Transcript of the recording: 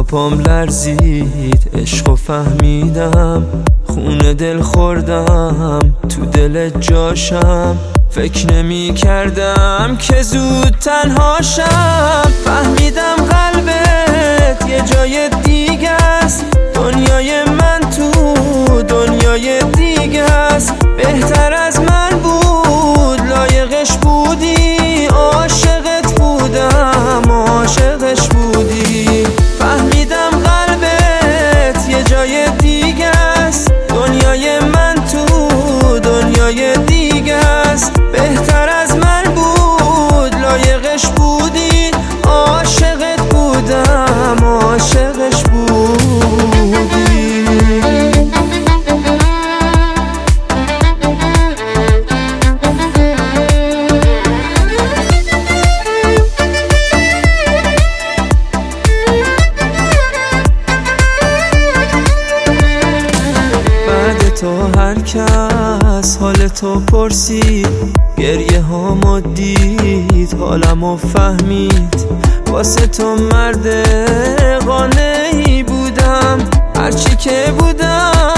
پام لرزید عشقو فهمیدم، خونه دل خوردم تو دل جاشم. فکر نمی کردم که زود تنهاشم. فهمیدم قلبت یه جای دیگه است، دنیای من تو دنیای دیگه است. بهتر از من بود لایقش بودی، عاشقت بودم عاشقش بودی. فهمیدم قلبت یه جای دیگه است، دنیای من تو دنیای دیگه است. بهتر از من بود لایقش بودی، عاشقت بودم عاشقش بودی. تو هر کس حال تو پرسید، گریه هامو دید حالمو فهمید. واسه تو مرد قانعی بودم، هرچی که بودم